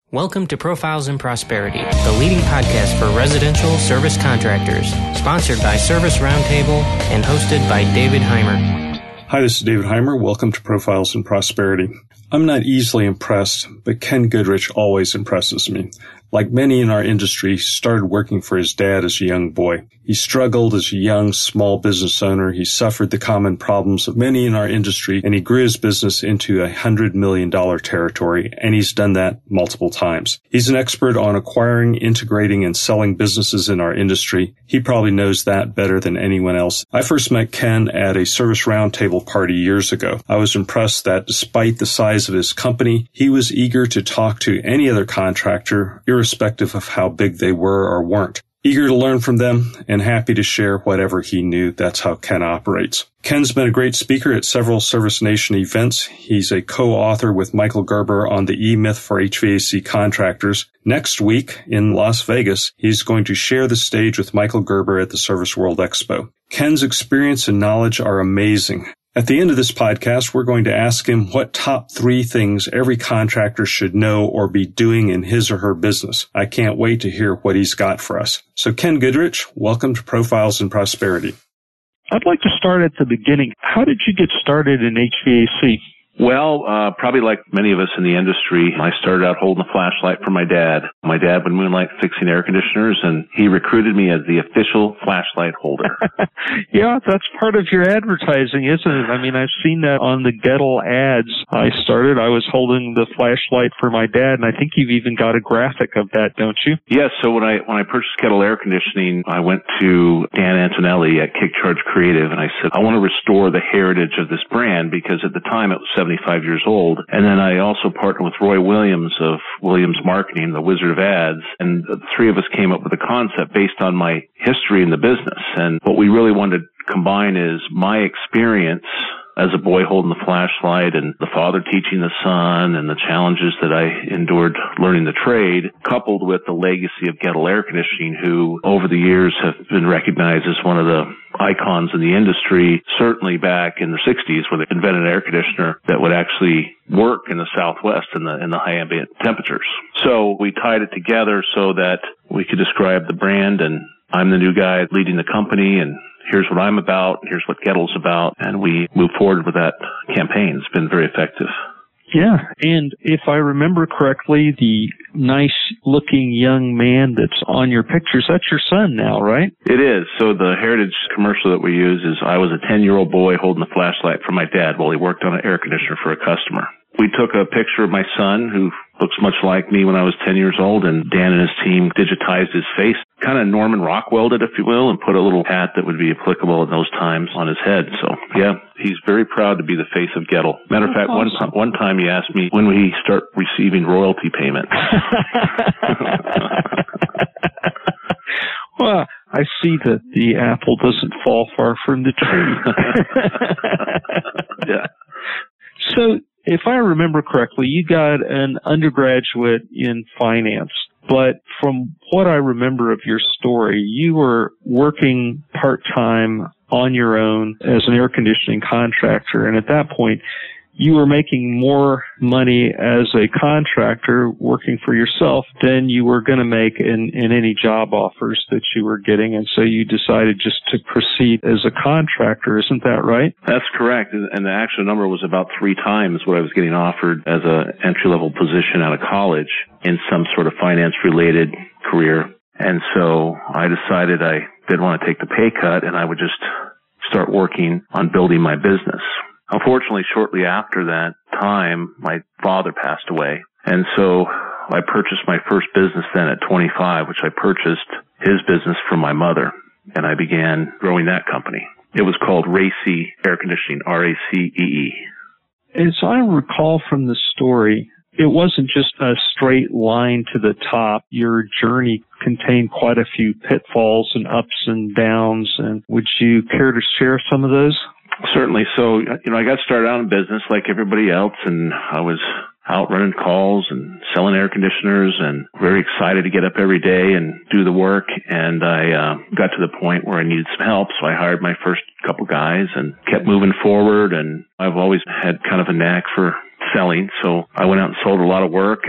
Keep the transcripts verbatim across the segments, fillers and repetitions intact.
Welcome to Profiles in Prosperity, the leading podcast for residential service contractors, sponsored by Service Roundtable and hosted by David Heimer. Hi, this is David Heimer. Welcome to Profiles in Prosperity. I'm not easily impressed, but Ken Goodrich always impresses me. Like many in our industry, he started working for his dad as a young boy. He struggled as a young, small business owner. He suffered the common problems of many in our industry, and he grew his business into a one hundred million dollars territory, and he's done that multiple times. He's an expert on acquiring, integrating, and selling businesses in our industry. He probably knows that better than anyone else. I first met Ken at a Service Roundtable party years ago. I was impressed that despite the size of his company, he was eager to talk to any other contractor, irrespective of how big they were or weren't. Eager to learn from them and happy to share whatever he knew. That's how Ken operates. Ken's been a great speaker at several Service Nation events. He's a co-author with Michael Gerber on the E-Myth for H V A C contractors. Next week in Las Vegas, he's going to share the stage with Michael Gerber at the Service World Expo. Ken's experience and knowledge are amazing. At the end of this podcast, we're going to ask him what top three things every contractor should know or be doing in his or her business. I can't wait to hear what he's got for us. So Ken Goodrich, welcome to Profiles in Prosperity. I'd like to start at the beginning. How did you get started in H V A C? Well, uh, probably like many of us in the industry, I started out holding a flashlight for my dad. My dad would moonlight fixing air conditioners, and he recruited me as the official flashlight holder. Yeah, that's part of your advertising, isn't it? I mean, I've seen that on the Gettle ads. I started, I was holding the flashlight for my dad, and I think you've even got a graphic of that, don't you? Yes, so when I when I purchased Gettle Air Conditioning, I went to Dan Antonelli at Kick Charge Creative, and I said, I want to restore the heritage of this brand, because at the time it was seventy-five years old. And then I also partnered with Roy Williams of Williams Marketing, the Wizard of Ads, and the three of us came up with a concept based on my history in the business. And what we really wanted to combine is my experience as a boy holding the flashlight and the father teaching the son and the challenges that I endured learning the trade, coupled with the legacy of Gettle Air Conditioning, who over the years have been recognized as one of the icons in the industry, certainly back in the sixties when they invented an air conditioner that would actually work in the Southwest in the in the high ambient temperatures. So we tied it together so that we could describe the brand, and I'm the new guy leading the company, and here's what I'm about, here's what Gettle's about, and we moved forward with that campaign. It's been very effective. Yeah, and if I remember correctly, the nice-looking young man that's on your pictures, that's your son now, right? It is. So the heritage commercial that we use is I was a ten-year-old boy holding the flashlight for my dad while he worked on an air conditioner for a customer. We took a picture of my son, who looks much like me when I was ten years old, and Dan and his team digitized his face, kind of Norman Rockwelled it, if you will, and put a little hat that would be applicable in those times on his head. So, yeah, he's very proud to be the face of Gettle. Matter of fact, one, awesome. one time he asked me when we start receiving royalty payments. Well, I see that the apple doesn't fall far from the tree. Yeah. So, if I remember correctly, you got an undergraduate in finance, but from what I remember of your story, you were working part-time on your own as an air conditioning contractor, and at that point, you were making more money as a contractor working for yourself than you were going to make in, in any job offers that you were getting. And so you decided just to proceed as a contractor. Isn't that right? That's correct. And the actual number was about three times what I was getting offered as an entry-level position out of college in some sort of finance-related career. And so I decided I didn't want to take the pay cut, and I would just start working on building my business. Unfortunately, shortly after that time, my father passed away. And so I purchased my first business then at twenty-five, which I purchased his business from my mother. And I began growing that company. It was called Racee Air Conditioning, R A C E E. As I recall from the story, it wasn't just a straight line to the top. Your journey contained quite a few pitfalls and ups and downs. And would you care to share some of those? Certainly. So, you know, I got started out in business like everybody else, and I was out running calls and selling air conditioners and very excited to get up every day and do the work. And I uh, got to the point where I needed some help, so I hired my first couple guys and kept moving forward. And I've always had kind of a knack for selling, so I went out and sold a lot of work and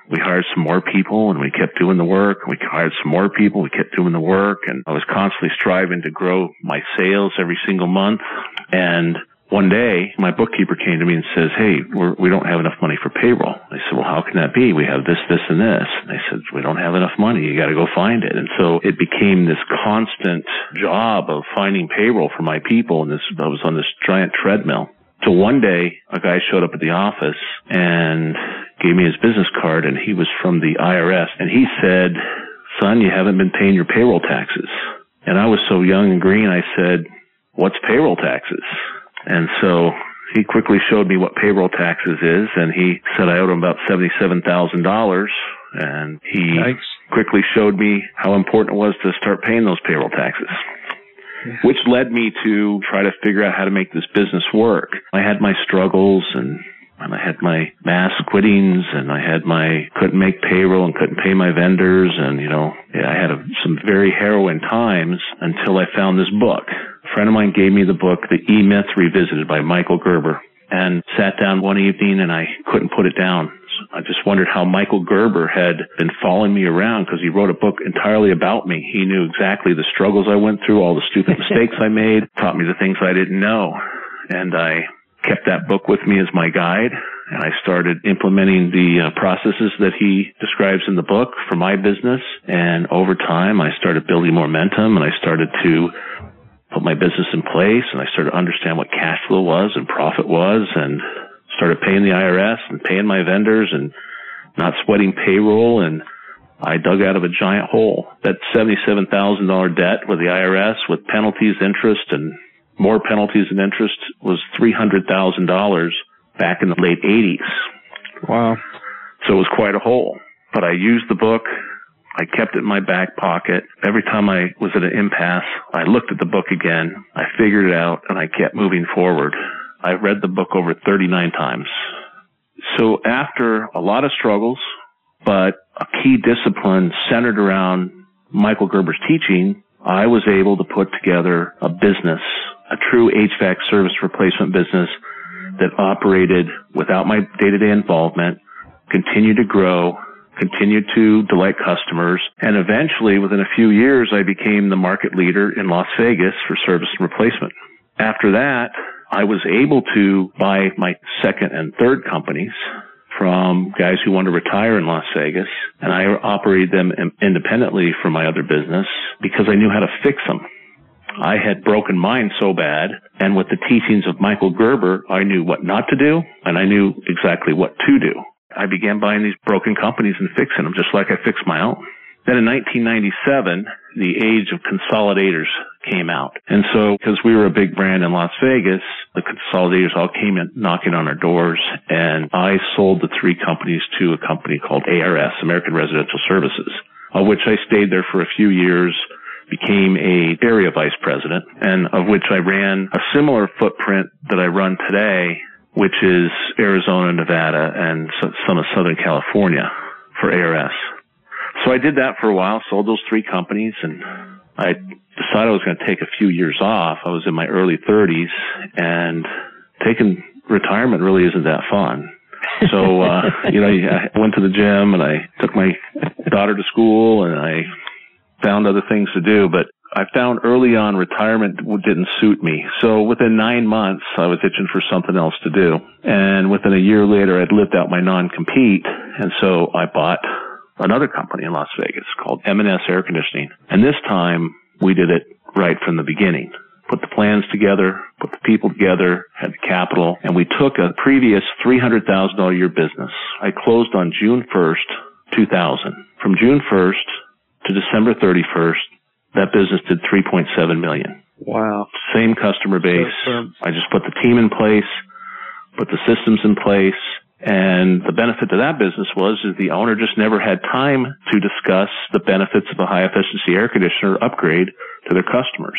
we hired some more people and we kept doing the work. We hired some more people. We kept doing the work. And I was constantly striving to grow my sales every single month. And one day, my bookkeeper came to me and says, hey, we're, we don't have enough money for payroll. I said, well, how can that be? We have this, this, and this. And they said, we don't have enough money. You got to go find it. And so it became this constant job of finding payroll for my people. And this, I was on this giant treadmill. So one day, a guy showed up at the office and gave me his business card, and he was from the I R S. And he said, son, you haven't been paying your payroll taxes. And I was so young and green, I said, what's payroll taxes? And so he quickly showed me what payroll taxes is, and he said I owed him about seventy-seven thousand dollars, and he Yikes. quickly showed me how important it was to start paying those payroll taxes, yeah. which led me to try to figure out how to make this business work. I had my struggles, and, and I had my mass quittings, and I had my couldn't make payroll and couldn't pay my vendors, and, you know, yeah, I had a, some very harrowing times until I found this book. A friend of mine gave me the book, The E-Myth Revisited by Michael Gerber, and sat down one evening and I couldn't put it down. I just wondered how Michael Gerber had been following me around, because he wrote a book entirely about me. He knew exactly the struggles I went through, all the stupid mistakes I made, taught me the things I didn't know. And I kept that book with me as my guide, and I started implementing the uh, processes that he describes in the book for my business. And over time, I started building momentum, and I started to put my business in place, and I started to understand what cash flow was and profit was, and started paying the I R S and paying my vendors and not sweating payroll. And I dug out of a giant hole. That seventy-seven thousand dollars debt with the I R S, with penalties, interest, and more penalties and interest, was three hundred thousand dollars back in the late eighties. Wow. So it was quite a hole. But I used the book. I kept it in my back pocket. Every time I was at an impasse, I looked at the book again. I figured it out, and I kept moving forward. I read the book over thirty-nine times. So after a lot of struggles, but a key discipline centered around Michael Gerber's teaching, I was able to put together a business, a true H V A C service replacement business that operated without my day-to-day involvement, continued to grow, continued to delight customers, and eventually, within a few years, I became the market leader in Las Vegas for service and replacement. After that, I was able to buy my second and third companies from guys who wanted to retire in Las Vegas, and I operated them independently from my other business because I knew how to fix them. I had broken mine so bad, and with the teachings of Michael Gerber, I knew what not to do, and I knew exactly what to do. I began buying these broken companies and fixing them just like I fixed my own. Then in nineteen ninety-seven, the age of consolidators came out. And so, because we were a big brand in Las Vegas, the consolidators all came in knocking on our doors, and I sold the three companies to a company called A R S, American Residential Services, of which I stayed there for a few years, became a area vice president, and of which I ran a similar footprint that I run today, which is Arizona, Nevada, and some of Southern California for A R S. So I did that for a while, sold those three companies, and I decided I was going to take a few years off. I was in my early thirties, and taking retirement really isn't that fun. So, uh, you know, I went to the gym, and I took my daughter to school, and I found other things to do, but I found early on retirement didn't suit me. So within nine months, I was itching for something else to do. And within a year later, I'd lived out my non-compete. And so I bought another company in Las Vegas called M and S Air Conditioning. And this time, we did it right from the beginning. Put the plans together, put the people together, had the capital, and we took a previous three hundred thousand dollars a year business. I closed on June first, two thousand. From June first to December thirty-first, that business did three point seven million dollars. Wow. Same customer base. I just put the team in place, put the systems in place, and the benefit to that business was is the owner just never had time to discuss the benefits of a high-efficiency air conditioner upgrade to their customers.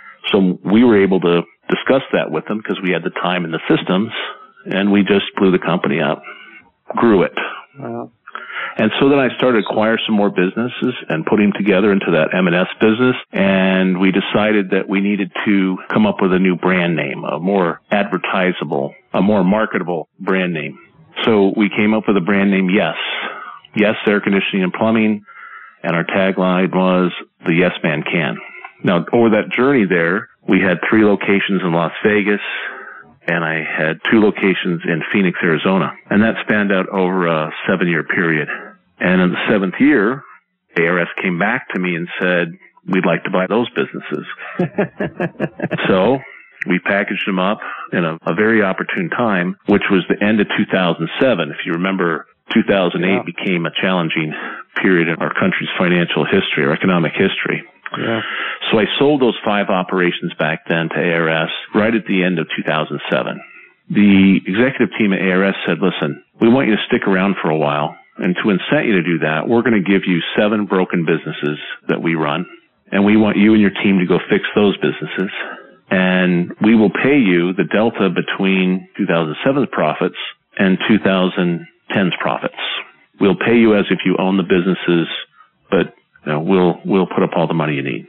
So we were able to discuss that with them because we had the time and the systems, and we just blew the company up, grew it. Wow. And so then I started to acquire some more businesses and put them together into that M and S business. And we decided that we needed to come up with a new brand name, a more advertisable, a more marketable brand name. So we came up with a brand name, Yes. Yes Air Conditioning and Plumbing, and our tagline was, the Yes Man Can. Now, over that journey there, we had three locations in Las Vegas, and I had two locations in Phoenix, Arizona. And that spanned out over a seven-year period. And in the seventh year, A R S came back to me and said, we'd like to buy those businesses. So we packaged them up in a, a very opportune time, which was the end of two thousand seven. If you remember, two thousand eight yeah. became a challenging period in our country's financial history or economic history. Yeah. So I sold those five operations back then to A R S right at the end of two thousand seven. The executive team at A R S said, listen, we want you to stick around for a while. And to incent you to do that, we're going to give you seven broken businesses that we run. And we want you and your team to go fix those businesses. And we will pay you the delta between two thousand seven's profits and two thousand ten's profits. We'll pay you as if you own the businesses, but you know, we'll we'll put up all the money you need.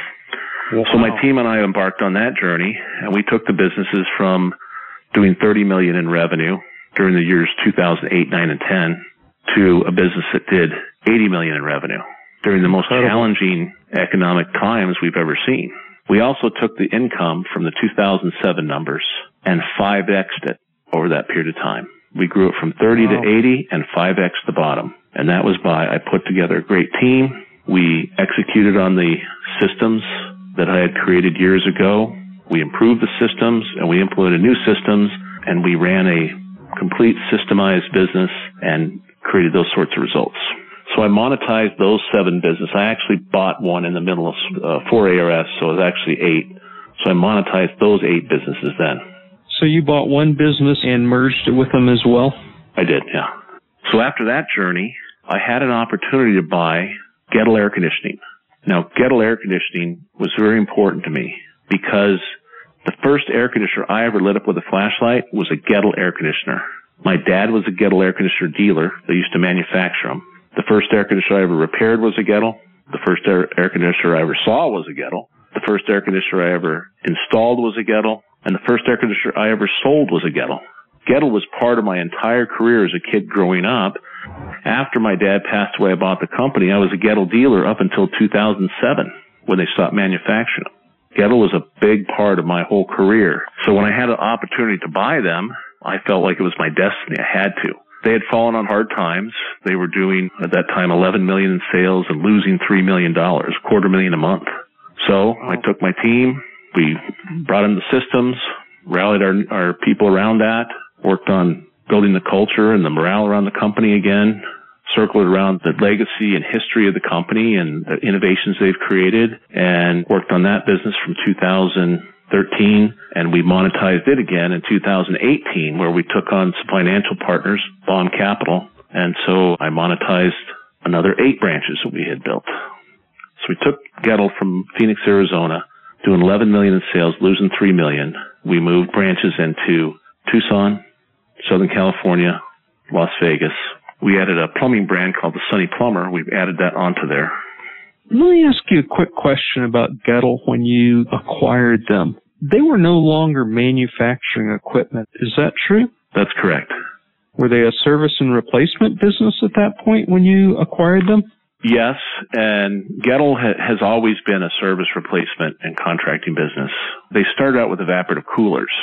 Wow. So my team and I embarked on that journey, and we took the businesses from doing thirty million dollars in revenue during the years two thousand eight, nine, and ten to a business that did eighty million dollars in revenue during the most Incredible. challenging economic times we've ever seen. We also took the income from the two thousand seven numbers and five X'd it over that period of time. We grew it from thirty wow. to eighty and five X'd the bottom. And that was by, I put together a great team. We executed on the systems that I had created years ago. We improved the systems and we implemented new systems, and we ran a complete systemized business and created those sorts of results. So I monetized those seven businesses. I actually bought one in the middle of uh, for A R S, so it was actually eight. So I monetized those eight businesses then. So you bought one business and merged it with them as well? I did, yeah. So after that journey, I had an opportunity to buy Gettle Air Conditioning. Now, Gettle Air Conditioning was very important to me because the first air conditioner I ever lit up with a flashlight was a Gettle air conditioner. My dad was a Gettle air conditioner dealer. They used to manufacture them. The first air conditioner I ever repaired was a Gettle. The first air, air conditioner I ever saw was a Gettle. The first air conditioner I ever installed was a Gettle. And the first air conditioner I ever sold was a Gettle. Gettle was part of my entire career as a kid growing up. After my dad passed away, I bought the company. I was a Gettle dealer up until two thousand seven when they stopped manufacturing them. Gettle was a big part of my whole career. So when I had an opportunity to buy them, I felt like it was my destiny. I had to. They had fallen on hard times. They were doing, at that time, eleven million dollars in sales and losing three million dollars, a quarter million a month. So I took my team. We brought in the systems, rallied our, our people around that, worked on building the culture and the morale around the company again, circled around the legacy and history of the company and the innovations they've created, and worked on that business from two thousand thirteen, and we monetized it again in two thousand eighteen, where we took on some financial partners, Bond Capital, and so I monetized another eight branches that we had built. So we took Gettle from Phoenix, Arizona, doing eleven million dollars in sales, losing three million dollars. We moved branches into Tucson, Southern California, Las Vegas. We added a plumbing brand called the Sunny Plumber. We've added that onto there. Let me ask you a quick question about Gettle when you acquired them. They were no longer manufacturing equipment. Is that true? That's correct. Were they a service and replacement business at that point when you acquired them? Yes, and Gettle ha- has always been a service replacement and contracting business. They started out with evaporative coolers,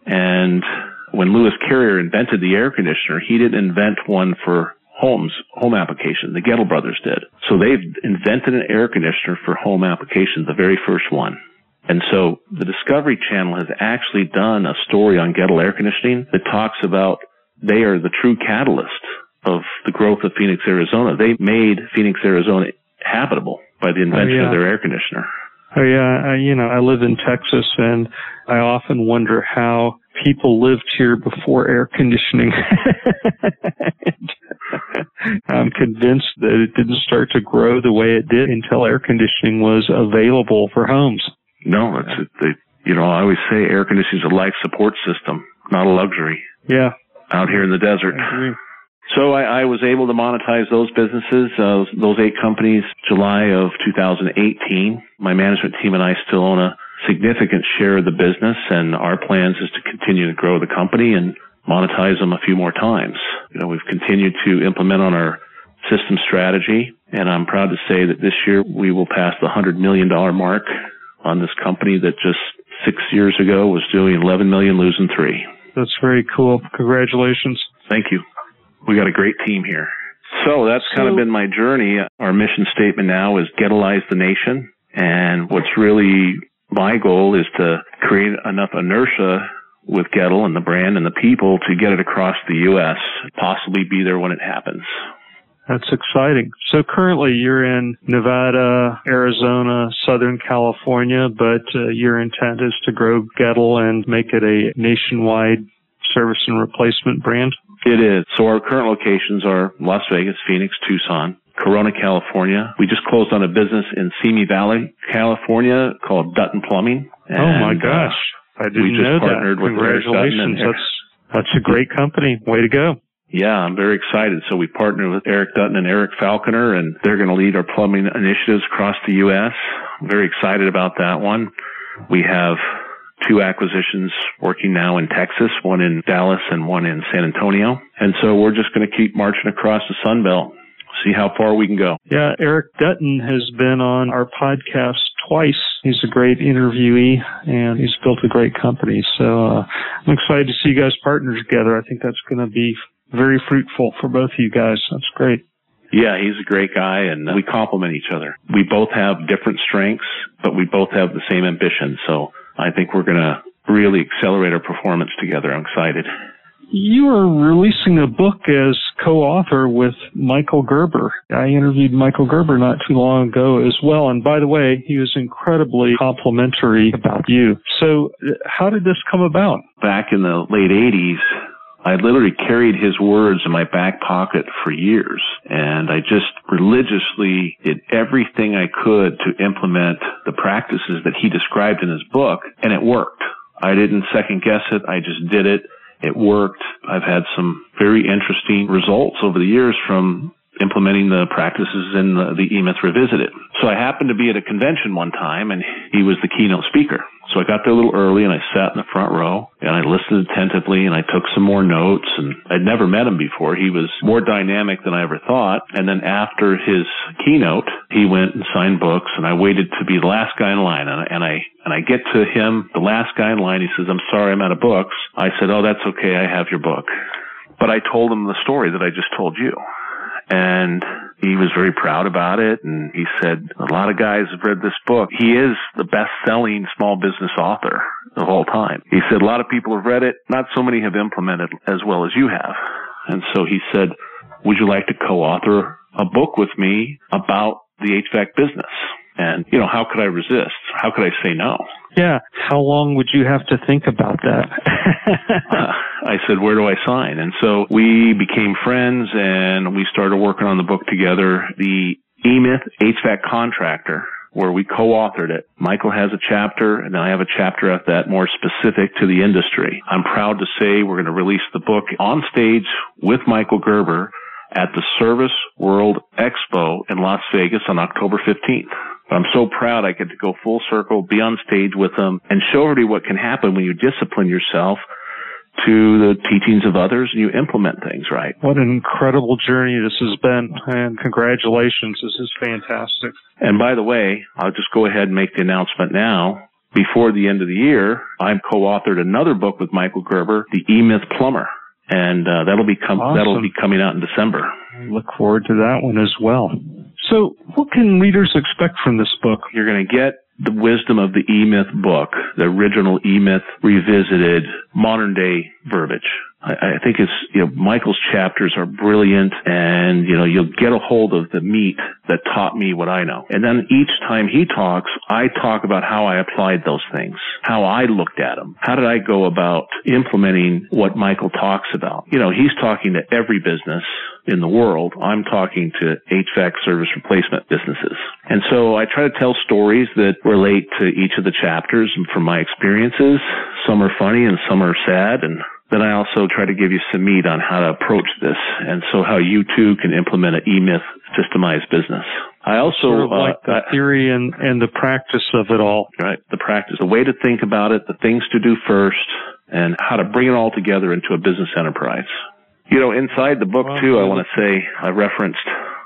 and when Lewis Carrier invented the air conditioner, he didn't invent one for homes, home application. The Gettle brothers did. So they've invented an air conditioner for home application, the very first one. And so the Discovery Channel has actually done a story on Gettle air conditioning that talks about they are the true catalyst of the growth of Phoenix, Arizona. They made Phoenix, Arizona habitable by the invention oh, yeah. of their air conditioner. Oh, yeah. I, you know, I live in Texas, and I often wonder how people lived here before air conditioning. I'm convinced that it didn't start to grow the way it did until air conditioning was available for homes. No, it's, they, you know, I always say air conditioning is a life support system, not a luxury. Yeah. Out here in the desert. I agree. So I, I was able to monetize those businesses, uh, those eight companies, July of two thousand eighteen. My management team and I still own a significant share of the business, and our plans is to continue to grow the company and monetize them a few more times. You know, we've continued to implement on our system strategy. And I'm proud to say that this year we will pass the one hundred million dollars mark on this company that just six years ago was doing eleven million dollars, losing three. That's very cool. Congratulations. Thank you. We got a great team here. So that's So, kind of been my journey. Our mission statement now is Gettleize the nation. And what's really my goal is to create enough inertia with Gettle and the brand and the people to get it across the U S, possibly be there when it happens. That's exciting. So currently you're in Nevada, Arizona, Southern California, but uh, your intent is to grow Gettle and make it a nationwide service and replacement brand? It is. So our current locations are Las Vegas, Phoenix, Tucson, Corona, California. We just closed on a business in Simi Valley, California called Dutton Plumbing. And, oh my gosh. I didn't we just know partnered that. With Congratulations. That's, that's a great company. Way to go. Yeah, I'm very excited. So we partnered with Eric Dutton and Eric Falconer, and they're going to lead our plumbing initiatives across the U S. I'm very excited about that one. We have two acquisitions working now in Texas, one in Dallas and one in San Antonio. And so we're just going to keep marching across the Sun Belt, see how far we can go. Yeah, Eric Dutton has been on our podcast twice. He's a great interviewee, and he's built a great company. So uh, I'm excited to see you guys partner together. I think that's going to be very fruitful for both of you guys. That's great. Yeah, he's a great guy, and we complement each other. We both have different strengths, but we both have the same ambition. So I think we're going to really accelerate our performance together. I'm excited. You are releasing a book as co-author with Michael Gerber. I interviewed Michael Gerber not too long ago as well. And by the way, he was incredibly complimentary about you. So how did this come about? Back in the late eighties, I literally carried his words in my back pocket for years, and I just religiously did everything I could to implement the practices that he described in his book, and it worked. I didn't second guess it. I just did it. It worked. I've had some very interesting results over the years from implementing the practices in the, the E-Myth Revisited. So I happened to be at a convention one time, and he was the keynote speaker. So I got there a little early, and I sat in the front row, and I listened attentively, and I took some more notes, and I'd never met him before. He was more dynamic than I ever thought. And then after his keynote, he went and signed books, and I waited to be the last guy in line. And, and I and I get to him, the last guy in line. He says, "I'm sorry, I'm out of books." I said, "Oh, that's okay. I have your book." But I told him the story that I just told you. And he was very proud about it, and he said, a lot of guys have read this book. He is the best-selling small business author of all time. He said, a lot of people have read it. Not so many have implemented as well as you have. And so he said, would you like to co-author a book with me about the H V A C business? And, you know, how could I resist? How could I say no? Yeah. How long would you have to think about that? uh, I said, where do I sign? And so we became friends, and we started working on the book together. The E-Myth H V A C Contractor, where we co-authored it. Michael has a chapter, and then I have a chapter at that more specific to the industry. I'm proud to say we're going to release the book on stage with Michael Gerber at the Service World Expo in Las Vegas on October fifteenth. I'm so proud I get to go full circle, be on stage with them, and show everybody what can happen when you discipline yourself to the teachings of others and you implement things right. What an incredible journey this has been, and congratulations. This is fantastic. And by the way, I'll just go ahead and make the announcement now. Before the end of the year, I've co-authored another book with Michael Gerber, The E-Myth Plumber. And uh, that'll be com- awesome. that'll be coming out in December. I look forward to that one as well. So what can readers expect from this book? You're going to get the wisdom of the E-Myth book, the original E-Myth Revisited, modern-day verbiage. I, I think it's, you know, Michael's chapters are brilliant, and, you know, you'll get a hold of the meat that taught me what I know. And then each time he talks, I talk about how I applied those things, how I looked at them. How did I go about implementing what Michael talks about? You know, he's talking to every business in the world. I'm talking to H V A C service replacement businesses. And so I try to tell stories that relate to each of the chapters and from my experiences. Some are funny and some are sad, and then I also try to give you some meat on how to approach this, and so how you too can implement an E-Myth systemized business. I also sort of like uh, the theory and, and the practice of it all. Right, the practice, the way to think about it, the things to do first, and how to bring it all together into a business enterprise. You know, inside the book, too, I want to say I referenced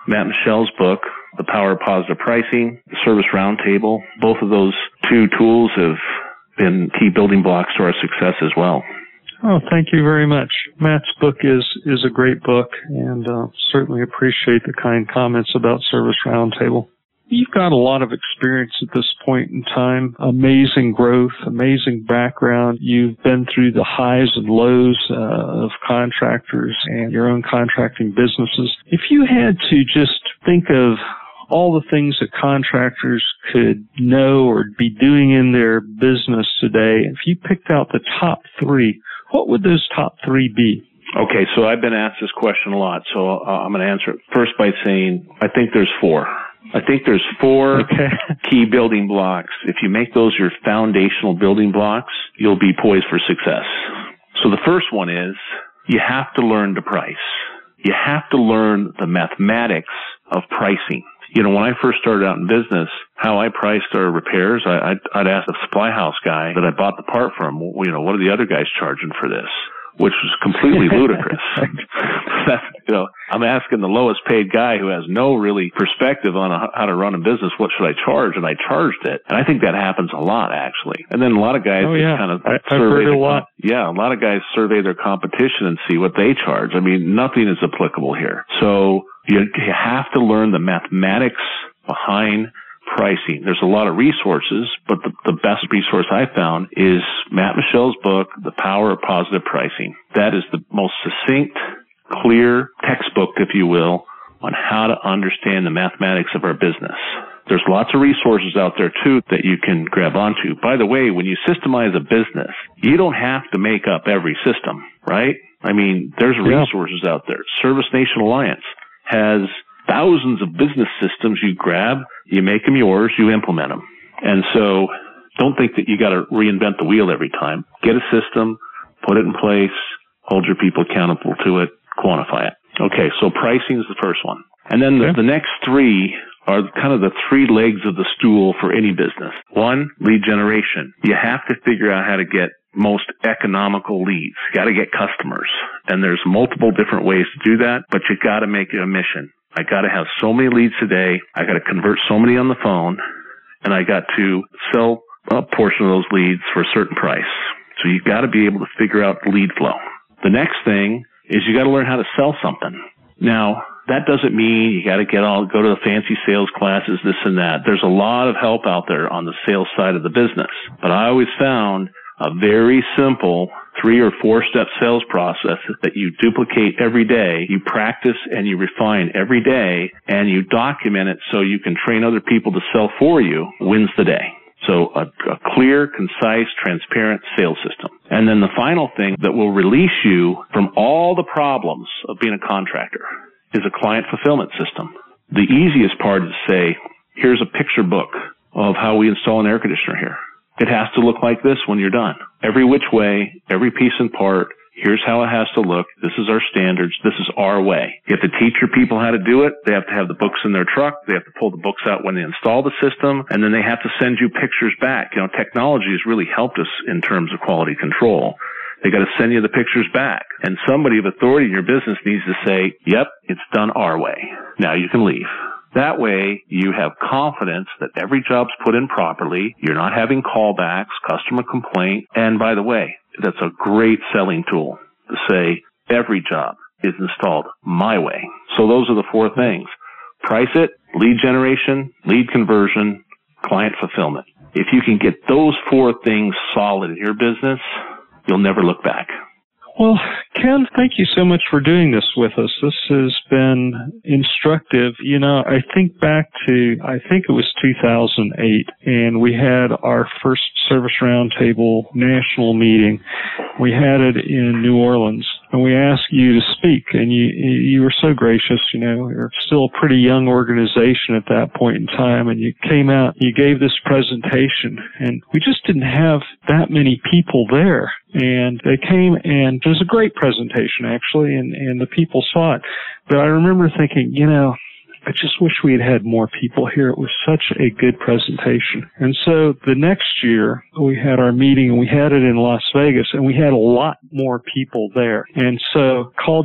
Matt Michel's book, The Power of Positive Pricing, the Service Roundtable. Both of those two tools have been key building blocks to our success as well. Oh, thank you very much. Matt's book is, is a great book, and uh, certainly appreciate the kind comments about Service Roundtable. You've got a lot of experience at this point in time, amazing growth, amazing background. You've been through the highs and lows uh, of contractors and your own contracting businesses. If you had to just think of all the things that contractors could know or be doing in their business today, if you picked out the top three, what would those top three be? Okay, so I've been asked this question a lot, so uh, I'm going to answer it first by saying I think there's four. I think there's four okay. key building blocks. If you make those your foundational building blocks, you'll be poised for success. So the first one is you have to learn to price. You have to learn the mathematics of pricing. You know, when I first started out in business, how I priced our repairs, I, I'd, I'd ask the supply house guy that I bought the part from, well, you know, what are the other guys charging for this? Which was completely ludicrous. That's, you know, I'm asking the lowest paid guy who has no really perspective on a, how to run a business, what should I charge? And I charged it. And I think that happens a lot, actually. And then a lot of guys oh, yeah. kind of I, survey I've heard their, a lot. Yeah, a lot of guys survey their competition and see what they charge. I mean, nothing is applicable here. So you, you have to learn the mathematics behind pricing. There's a lot of resources, but the, the best resource I found is Matt Michel's book, The Power of Positive Pricing. That is the most succinct, clear textbook, if you will, on how to understand the mathematics of our business. There's lots of resources out there, too, that you can grab onto. By the way, when you systemize a business, you don't have to make up every system, right? I mean, there's yeah. resources out there. Service Nation Alliance has thousands of business systems you grab, you make them yours, you implement them. And so don't think that you got to reinvent the wheel every time. Get a system, put it in place, hold your people accountable to it, quantify it. Okay, so pricing is the first one. And then the, okay. the next three are kind of the three legs of the stool for any business. One, lead generation. You have to figure out how to get most economical leads. You got to get customers. And there's multiple different ways to do that, but you got to make it a mission. I got to have so many leads today. I got to convert so many on the phone, and I got to sell a portion of those leads for a certain price. So you got to be able to figure out the lead flow. The next thing is you got to learn how to sell something. Now, that doesn't mean you got to get all go to the fancy sales classes, this and that. There's a lot of help out there on the sales side of the business, but I always found a very simple three or four step sales process that you duplicate every day, you practice and you refine every day, and you document it so you can train other people to sell for you, wins the day. So a, a clear, concise, transparent sales system. And then the final thing that will release you from all the problems of being a contractor is a client fulfillment system. The easiest part is to say, here's a picture book of how we install an air conditioner here. It has to look like this when you're done. Every which way, every piece and part, here's how it has to look. This is our standards. This is our way. You have to teach your people how to do it. They have to have the books in their truck. They have to pull the books out when they install the system. And then they have to send you pictures back. You know, technology has really helped us in terms of quality control. They got to send you the pictures back. And somebody of authority in your business needs to say, yep, it's done our way. Now you can leave. That way, you have confidence that every job's put in properly. You're not having callbacks, customer complaint. And by the way, that's a great selling tool to say every job is installed my way. So those are the four things. Price it, lead generation, lead conversion, client fulfillment. If you can get those four things solid in your business, you'll never look back. Well, Ken, thank you so much for doing this with us. This has been instructive. You know, I think back to, I think it was two thousand eight, and we had our first Service Roundtable national meeting. We had it in New Orleans, and we asked you to speak, and you you were so gracious. You know, you're still a pretty young organization at that point in time, and you came out, you gave this presentation, and we just didn't have that many people there. And they came, and it was a great presentation, actually, and, and the people saw it. But I remember thinking, you know, I just wish we had had more people here. It was such a good presentation. And so the next year, we had our meeting, and we had it in Las Vegas, and we had a lot more people there. And so called you up,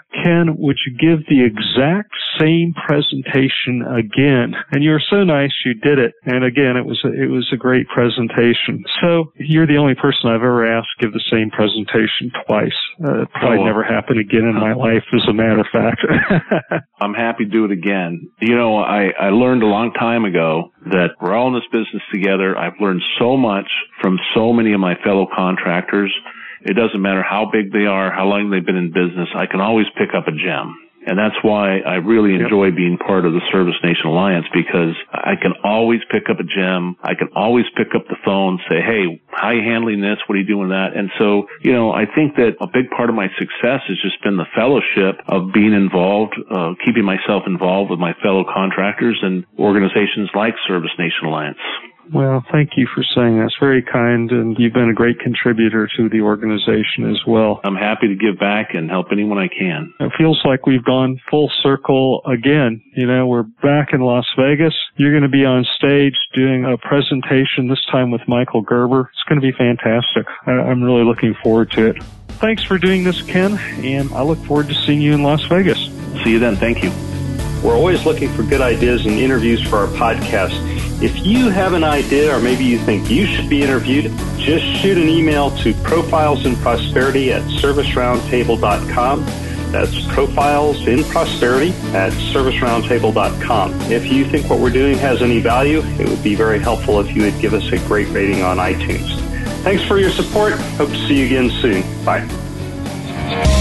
Ken, would you give the exact same presentation again? And you were so nice, you did it. And again, it was a, it was a great presentation. So you're the only person I've ever asked to give the same presentation twice. Uh, it probably oh, never happen again in my life, as a matter of fact. I'm happy to do it again. You know, I, I learned a long time ago that we're all in this business together. I've learned so much from so many of my fellow contractors. It doesn't matter how big they are, how long they've been in business. I can always pick up a gem. And that's why I really enjoy being part of the Service Nation Alliance, because I can always pick up a gem. I can always pick up the phone, say, hey, how are you handling this? What are you doing with that? And so, you know, I think that a big part of my success has just been the fellowship of being involved, uh, keeping myself involved with my fellow contractors and organizations like Service Nation Alliance. Well, thank you for saying that. It's very kind, and you've been a great contributor to the organization as well. I'm happy to give back and help anyone I can. It feels like we've gone full circle again. You know, we're back in Las Vegas. You're going to be on stage doing a presentation, this time with Michael Gerber. It's going to be fantastic. I'm really looking forward to it. Thanks for doing this, Ken, and I look forward to seeing you in Las Vegas. See you then. Thank you. We're always looking for good ideas and interviews for our podcast. If you have an idea, or maybe you think you should be interviewed, just shoot an email to profiles in prosperity at service roundtable dot com. That's profiles in prosperity at service roundtable dot com. If you think what we're doing has any value, it would be very helpful if you would give us a great rating on iTunes. Thanks for your support. Hope to see you again soon. Bye.